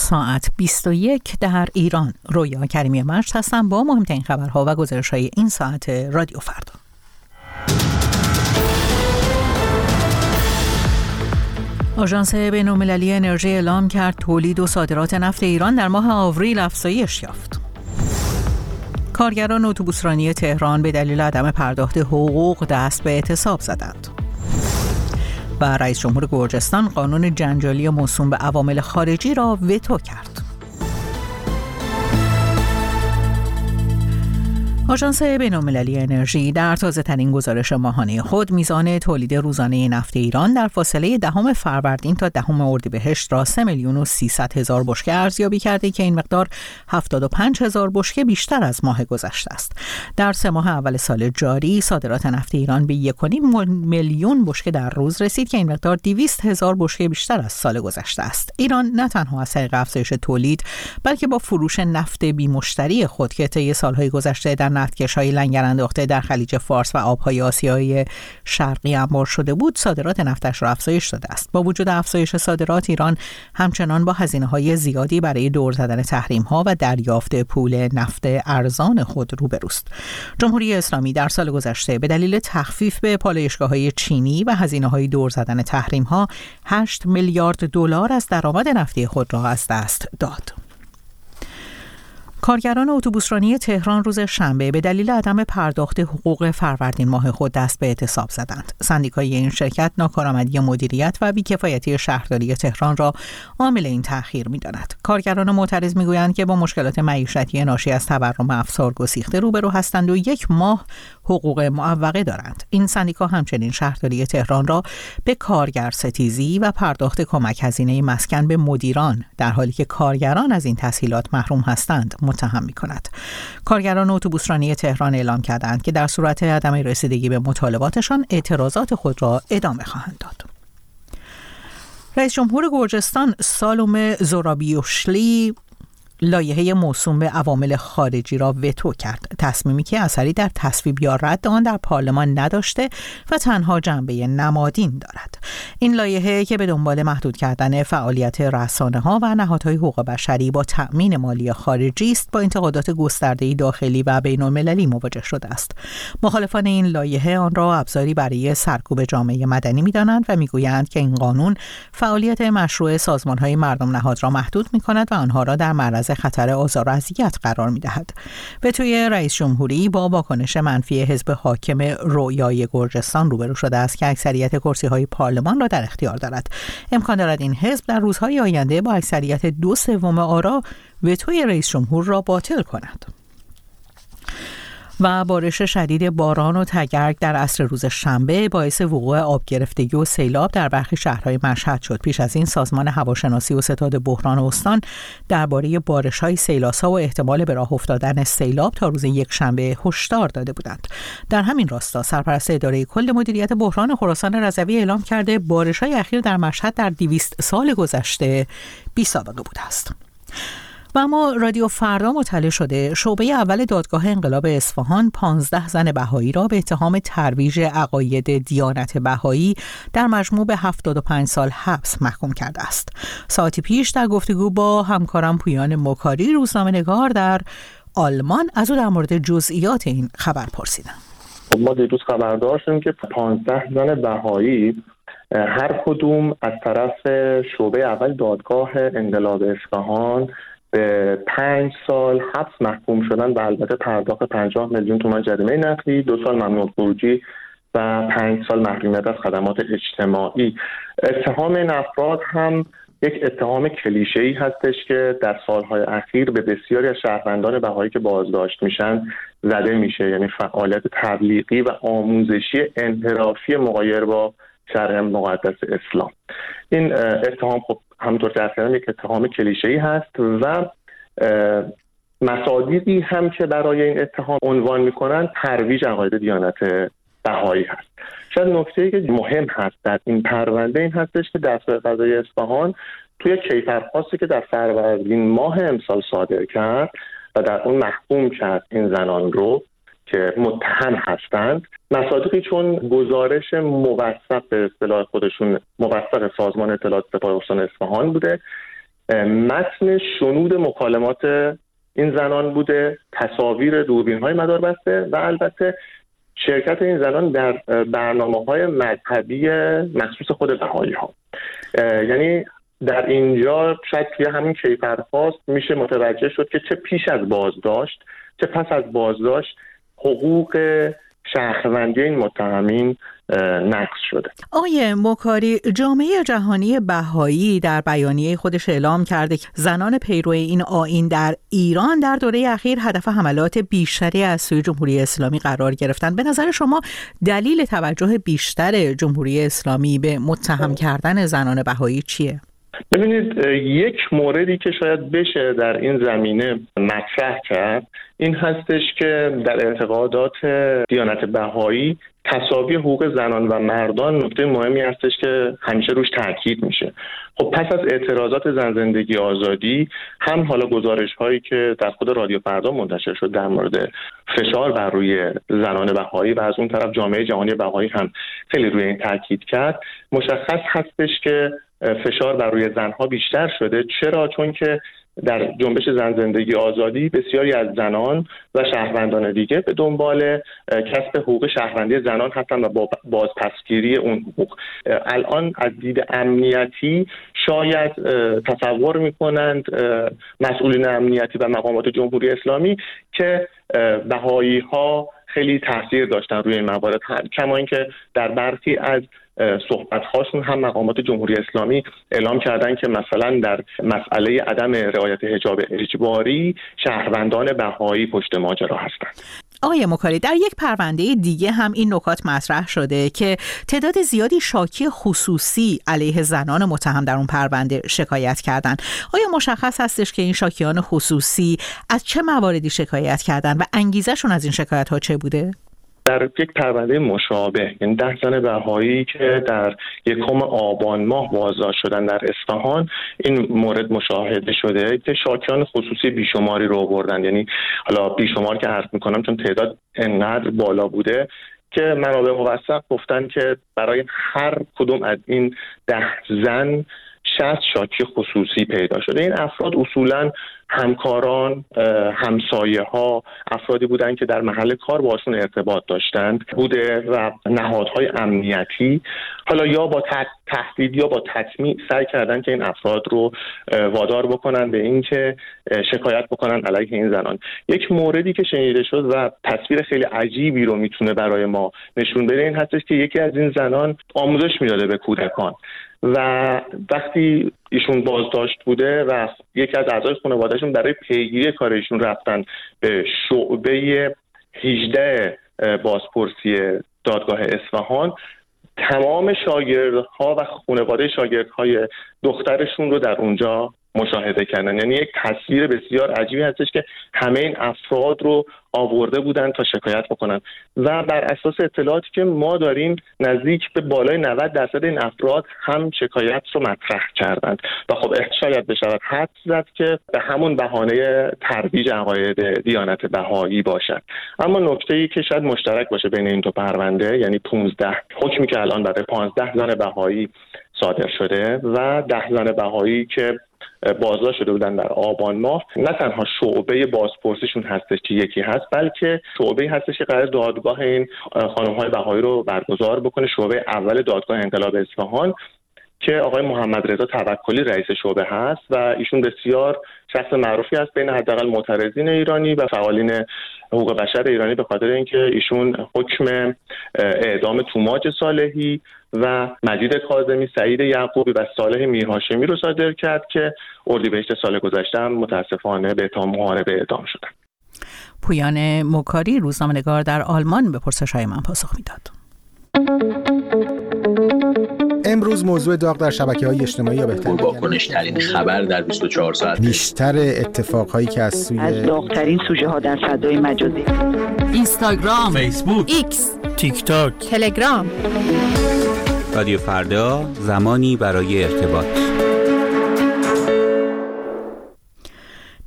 ساعت 21 در ایران. رویا کریمی مجد هستم با مهمترین خبرها و گزارش‌های این ساعت رادیو فردا. آژانس بین‌المللی انرژی اعلام کرد تولید و صادرات نفت ایران در ماه آوریل افزایش یافت. کارگران اتوبوسرانی تهران به دلیل عدم پرداخت حقوق دست به اعتصاب زدند. و رئیس جمهور گرجستان قانون جنجالی موسوم به عوامل خارجی را وتو کرد. آژانس بین‌المللی انرژی در تازه‌ترین گزارش ماهانه خود میزان تولید روزانه نفت ایران در فاصله 10 فروردین تا 10 اردیبهشت را 3,300,000 بشکه ارزیابی کرده که این مقدار 75,000 بشکه بیشتر از ماه گذشته است. در 3 ماه اول سال جاری صادرات نفت ایران به 1.5 میلیون بشکه در روز رسید که این مقدار 200,000 بشکه بیشتر از سال گذشته است. ایران نه تنها از طریق افزایش تولید بلکه با فروش نفت بی مشتری خود که طی سالهای گذشته در نفتکش‌های لنگر انداخته در خلیج فارس و آب‌های آسیای شرقی انبار شده بود، صادرات نفتش را افزایش داده است. با وجود افزایش صادرات، ایران همچنان با هزینه‌های زیادی برای دور زدن تحریم‌ها و دریافت پول نفت ارزان خود روبروست. جمهوری اسلامی در سال گذشته به دلیل تخفیف به پالایشگاه‌های چینی و هزینه‌های دور زدن تحریم‌ها 8 میلیارد دلار از درآمد نفتی خود را از دست داد. کارگران اتوبوسرانی تهران روز شنبه به دلیل عدم پرداخت حقوق فروردین ماه خود دست به اعتصاب زدند. سندیکای این شرکت ناکارآمدی مدیریت و بی‌کفایتی شهرداری تهران را عامل این تأخیر می‌داند. کارگران معترض می‌گویند که با مشکلات معیشتی ناشی از تورم افزار گسیخته روبرو هستند و 1 ماه حقوق معوقه دارند. این سندیکا همچنین شهرداری تهران را به کارگرستیزی و پرداخت کمک هزینه مسکن به مدیران در حالی که کارگران از این تسهیلات محروم هستند متهم می‌کند. کارگران اتوبوسرانی تهران اعلام کردند که در صورت عدم رسیدگی به مطالباتشان اعتراضات خود را ادامه خواهند داد. رئیس جمهور گرجستان سالوم زورابیوشلی لایحه موسوم به عوامل خارجی را وتو کرد، تصمیمی که اثری در تصویب یا رد آن در پارلمان نداشته و تنها جنبه نمادین دارد. این لایحه که به دنبال محدود کردن فعالیت رسانه‌ها و نهادهای حقوق بشری با تأمین مالی خارجی است، با انتقادات گسترده‌ای داخلی و بین‌المللی مواجه شده است. مخالفان این لایحه آن را ابزاری برای سرکوب جامعه مدنی می‌دانند و می‌گویند که این قانون فعالیت مشروع سازمان‌های مردم نهاد را محدود می‌کند و آنها را در معرض خطر آزار و اذیت قرار می‌دهد. وتوی رئیس جمهوری با واکنش منفی حزب حاکم رویای گرجستان روبرو شده است که اکثریت کرسی‌های پارلمان را در اختیار دارد. امکان دارد این حزب در روزهای آینده با اکثریت 2/3 آرا وتوی رئیس جمهور را باطل کند. و بارش شدید باران و تگرگ در عصر روز شنبه باعث وقوع آب گرفتگی و سیلاب در برخی شهرهای مشهد شد. پیش از این سازمان هواشناسی و ستاد بحران استان درباره بارش‌های سیلاسا و احتمال به راه افتادن سیلاب تا روز یکشنبه هشدار داده بودند. در همین راستا سرپرست اداره کل مدیریت بحران خراسان رضوی اعلام کرده بارش‌های اخیر در مشهد در 200 سال گذشته بی‌سابقه بوده است. و اما رادیو فردا مطلع شده شعبه اول دادگاه انقلاب اصفهان 15 زن بهایی را به اتهام ترویج عقاید دیانت بهایی در مجموع به 75 سال حبس محکوم کرده است. ساعتی پیش در گفتگو با همکارم پویان مکاری روزنامه‌نگار در آلمان از او در مورد جزئیات این خبر پرسیدم. ما دیروز خبردار شدیم که 15 زن بهایی هر کدوم از طرف شعبه اول دادگاه انقلاب اصفهان به 5 سال حبس محکوم شدن و البته پرداخت 50 میلیون تومان جریمه نقدی، 2 سال ممنوع خروجی و 5 سال محرومیت از خدمات اجتماعی. اتهام این افراد هم یک اتهام کلیشه‌ای هستش که در سالهای اخیر به بسیاری از شهروندان بهایی که بازداشت میشن زده میشه، یعنی فعالیت تبلیغی و آموزشی انحرافی مغایر با شرع مقدس اسلام. این اتهام خب همونطور که اصلا یک اتهام کلیشه‌ای هست و مصادیقی هم که برای این اتهام عنوان میکنن ترویج عقاید دیانت بهایی هست. شاید نکته‌ای که مهم هست در این پرونده این هستش که دستگاه قضایی اصفهان توی کیفرخواستی که در فروردین ماه امسال صادر کرد و در اون محکوم کرد این زنان رو که متهم هستند، مصادیقی چون گزارش موثق به اصطلاح خودشون موثق سازمان اطلاعات سپاه استان اصفهان بوده متن شنود مکالمات این زنان بوده، تصاویر دوربین‌های مداربسته و البته شرکت این زنان در برنامه‌های مذهبی مخصوص خود بهائی‌ها. یعنی در اینجا شاید توی همین کیفرخواست میشه متوجه شد که چه پیش از بازداشت چه پس از بازداشت حقوق شهروندی این متهمین نقض شده. آقای مکاری، جامعه جهانی بهایی در بیانیه خودش اعلام کرده که زنان پیرو این آیین در ایران در دوره اخیر هدف حملات بیشتری از سوی جمهوری اسلامی قرار گرفتند. به نظر شما دلیل توجه بیشتر جمهوری اسلامی به متهم کردن زنان بهایی چیه؟ ببینید، یک موردی که شاید بشه در این زمینه مطرح کرد این هستش که در اعتقادات دیانت بهایی تساوی حقوق زنان و مردان نکته مهمی هستش که همیشه روش تاکید میشه. خب پس از اعتراضات زن زندگی آزادی، هم حالا گزارش هایی که در خود رادیو فردا منتشر شد در مورد فشار بر روی زنان بهایی و از اون طرف جامعه جهانی بهایی هم خیلی روی این تاکید کرد، مشخص هستش که فشار بر روی زنها بیشتر شده. چرا؟ چون که در جنبش زن زندگی آزادی بسیاری از زنان و شهروندان دیگه به دنبال کسب حقوق شهروندی زنان هستند و با بازپسگیری اون حقوق. الان از دید امنیتی شاید تصور میکنند مسئولین امنیتی و مقامات جمهوری اسلامی که بهایی ها خیلی تاثیر داشتن روی این موارد، کما اینکه در برخی از صحبت‌هاشون هم مقامات جمهوری اسلامی اعلام کردن که مثلا در مسئله عدم رعایت حجاب اجباری شهروندان بهایی پشت ماجرا هستند. آقای مکاری، در یک پرونده دیگه هم این نکات مطرح شده که تعداد زیادی شاکی خصوصی علیه زنان متهم در اون پرونده شکایت کردن. آیا مشخص هستش که این شاکیان خصوصی از چه مواردی شکایت کردن و انگیزشون از این شکایت‌ها چه بوده؟ در یک پرونده مشابه، یعنی 10 زن بهایی که در 1 آبان ماه بازداشت شدن در اصفهان، این مورد مشاهده شده که شاکیان خصوصی بیشماری رو آوردن. یعنی حالا بیشمار که عرض میکنم چون تعداد انقدر بالا بوده که منابع موثق گفتن که برای هر کدوم از این 10 زن 60 شاکی خصوصی پیدا شده. این افراد اصولاً همکاران، همسایه ها، افرادی بودند که در محل کار باشون ارتباط داشتند بوده و نهادهای امنیتی حالا یا با تهدید یا با تطمیع سعی کردن که این افراد رو وادار بکنن به این که شکایت بکنن علیه این زنان. یک موردی که شنیده شد و تصویر خیلی عجیبی رو میتونه برای ما نشون بده این هستش که یکی از این زنان آموزش میداده به کودکان و وقتی ایشون بازداشت بوده و یکی از اعضای خانواده‌شون برای پیگیری کار ایشون رفتن به شعبه 18 بازپرسی دادگاه اصفهان، تمام شاگردها و خانواده شاگردهای دخترشون رو در اونجا مشاهده کردن. یعنی یک تصویر بسیار عجیبی هستش که همه این افراد رو آورده بودن تا شکایت بکنن و بر اساس اطلاعاتی که ما داریم نزدیک به بالای 90% این افراد هم شکایت رو مطرح کردند و خب شاید بشود حدس زد که به همون بهانه ترویج عقاید دیانت بهایی باشد. اما نکته‌ای که شاید مشترک باشه بین این دو پرونده، یعنی 15 حکمی که الان برای 15 زن بهایی صادر شده و 10 زن بهایی که بازداشت شده بودن در آبان ماه، نه تنها شعبه بازپرسیشون هستش که یکی هست، بلکه شعبه‌ای هستش که قرار دادگاه این خانم‌های بهایی رو برگزار بکنه، شعبه اول دادگاه انقلاب اصفهان که آقای محمد رضا توکلی رئیس شعبه هست و ایشون بسیار شخص معروفی است بین حداقل معترضین ایرانی و فعالین حقوق بشر ایرانی، به خاطر اینکه ایشون حکم اعدام توماج صالحی و مجید کاظمی، سعید یعقوبی و صالح میرهاشمی رو صادر کرد که اردیبهشت سال گذشته هم متاسفانه به اتهام محاربه اعدام شدند. پویان مکاری، روزنامه‌نگار در آلمان، به پرسش‌های من پاسخ میداد. امروز موضوع داغ در شبکه‌های اجتماعی یا بهتر واکنش‌ترین خبر در 24 ساعت، بیشتر اتفاقهایی که از داغ‌ترین سوژه‌ها در فضای مجازی، اینستاگرام، فیسبوک، ایکس، تیک تاک، تلگرام. رادیو فردا، زمانی برای ارتباط.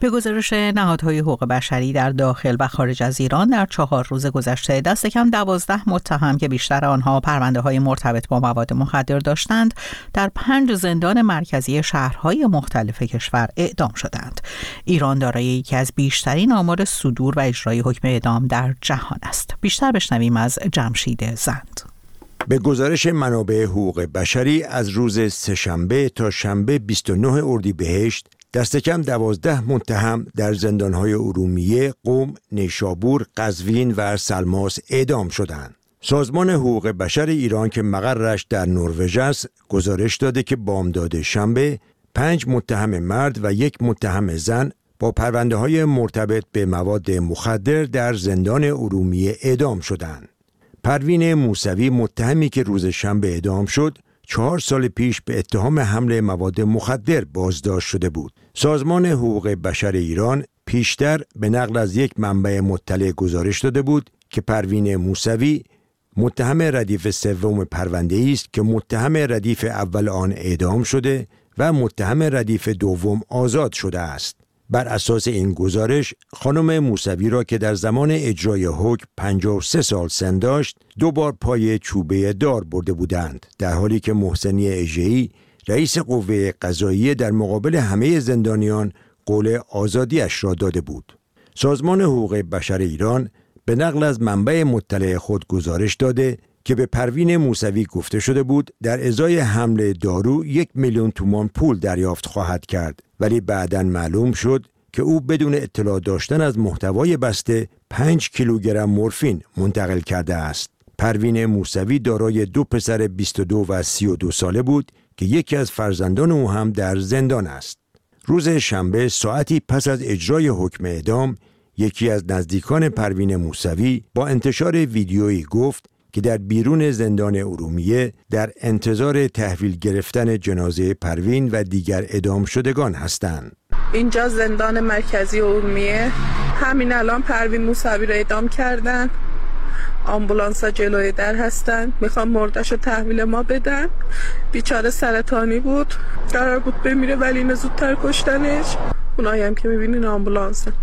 به گزارش نهادهای حقوق بشری در داخل و خارج از ایران در 4 روز گذشته دست کم 12 متهم که بیشتر آنها پرونده‌های مرتبط با مواد مخدر داشتند در 5 زندان مرکزی شهرهای مختلف کشور اعدام شدند. ایران دارای یکی از بیشترین آمار صدور و اجرای حکم اعدام در جهان است. بیشتر بشنویم از جمشید زند. به گزارش منابع حقوق بشری از روز سه‌شنبه تا شنبه 29 اردیبهشت دست کم 12 متهم در زندان‌های ارومیه، قم، نیشابور، قزوین و سلماس اعدام شدند. سازمان حقوق بشر ایران که مقرش در نروژ است، گزارش داده که بامداد شنبه 5 متهم مرد و 1 متهم زن با پرونده‌های مرتبط به مواد مخدر در زندان ارومیه اعدام شدند. پروین موسوی متهمی که روز شنبه اعدام شد 4 سال پیش به اتهام حمل مواد مخدر بازداشت شده بود. سازمان حقوق بشر ایران پیشتر به نقل از یک منبع مطلع گزارش داده بود که پروین موسوی متهم ردیف سوم پرونده‌ای است که متهم ردیف اول آن اعدام شده و متهم ردیف دوم آزاد شده است. بر اساس این گزارش خانم موسوی را که در زمان اجرای حکم 53 سال سن داشت 2 بار پای چوبه دار برده بودند، در حالی که محسنی اژه‌ای رئیس قوه قضاییه در مقابل همه زندانیان قول آزادیش را داده بود. سازمان حقوق بشر ایران به نقل از منبع مطلع خود گزارش داده که به پروین موسوی گفته شده بود در ازای حمل دارو 1 میلیون تومان پول دریافت خواهد کرد، ولی بعداً معلوم شد که او بدون اطلاع داشتن از محتوای بسته 5 کیلوگرم مورفین منتقل کرده است. پروین موسوی دارای 2 پسر 22 و 32 ساله بود که یکی از فرزندان او هم در زندان است. روز شنبه ساعتی پس از اجرای حکم اعدام، یکی از نزدیکان پروین موسوی با انتشار ویدیویی گفت که در بیرون زندان ارومیه در انتظار تحویل گرفتن جنازه پروین و دیگر اعدام شدگان هستند. اینجا زندان مرکزی ارومیه، همین الان پروین موسوی را اعدام کردن. آمبولانس‌ها جلوی در هستن، میخوام مرده‌شو تحویل ما بدن. بیچاره سرطانی بود، قرار بود بمیره ولی اینو زودتر کشتنش. اونایی هم که میبینین آمبولانسن،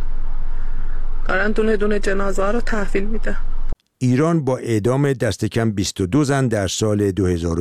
دارن دونه دونه جنازه ها رو تحویل میدن. ایران با اعدام دست کم 22 زن در سال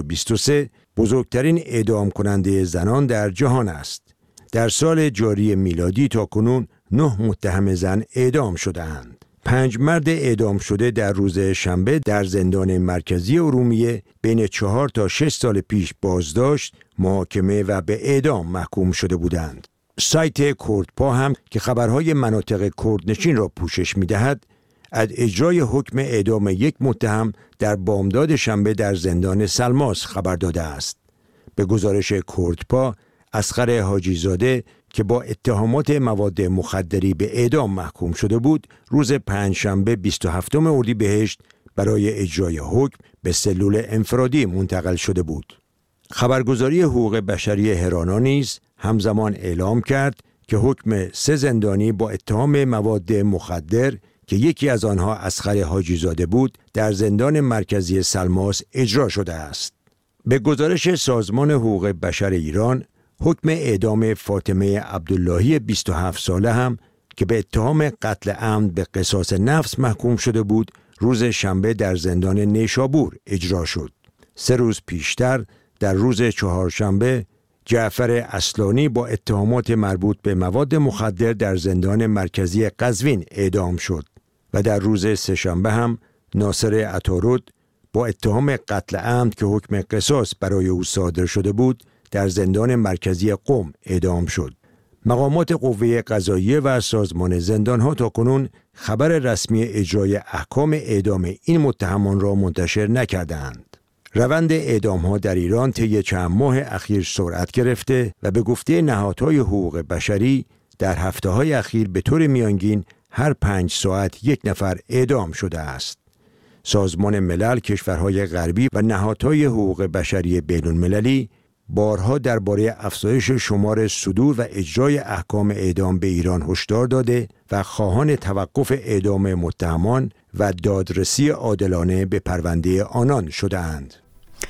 2023 بزرگترین اعدام کننده زنان در جهان است. در سال جاری میلادی تاکنون 9 متهم زن اعدام شده‌اند. 5 مرد اعدام شده در روز شنبه در زندان مرکزی ارومیه بین 4 تا 6 سال پیش بازداشت، محاکمه و به اعدام محکوم شده بودند. سایت کردپا هم که خبرهای مناطق کردنشین را پوشش می‌دهد، از اجرای حکم اعدام 1 متهم در بامداد شنبه در زندان سلماس خبر داده است. به گزارش کردپا، اصغر حاجی زاده که با اتهامات مواد مخدری به اعدام محکوم شده بود، روز پنجشنبه 27 اردیبهشت برای اجرای حکم به سلول انفرادی منتقل شده بود. خبرگزاری حقوق بشری هرانا نیز همزمان اعلام کرد که حکم 3 زندانی با اتهام مواد مخدر که یکی از آنها اصغر حاجی زاده بود در زندان مرکزی سلماس اجرا شده است. به گزارش سازمان حقوق بشر ایران، حکم اعدام فاطمه عبداللهی 27 ساله هم که به اتهام قتل عمد به قصاص نفس محکوم شده بود، روز شنبه در زندان نیشابور اجرا شد. 3 روز پیشتر در روز چهارشنبه جعفر اصلانی با اتهامات مربوط به مواد مخدر در زندان مرکزی قزوین اعدام شد و در روز سه‌شنبه هم ناصر عطارد با اتهام قتل عمد که حکم قصاص برای او صادر شده بود در زندان مرکزی قم اعدام شد. مقامات قوه قضاییه و سازمان زندان‌ها تاکنون خبر رسمی اجرای احکام اعدام این متهمان را منتشر نکردند. روند اعدام‌ها در ایران طی چند ماه اخیر سرعت گرفته و به گفته نهادهای حقوق بشری در هفته‌های اخیر به طور میانگین هر 5 ساعت 1 نفر اعدام شده است. سازمان ملل، کشورهای غربی و نهادهای حقوق بشری بین‌المللی بارها درباره افزایش شمار صدور و اجرای احکام اعدام به ایران هشدار داده و خواهان توقف اعدام متهمان و دادرسی عادلانه به پرونده آنان شده‌اند.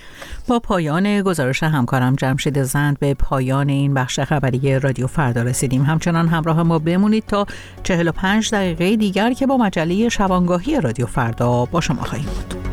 با پایان گزارش همکارم جمشید زند به پایان این بخش خبری رادیو فردا رسیدیم. همچنان همراه ما بمونید تا 45 دقیقه دیگر که با مجله شبانگاهی رادیو فردا با شما خواهیم بود.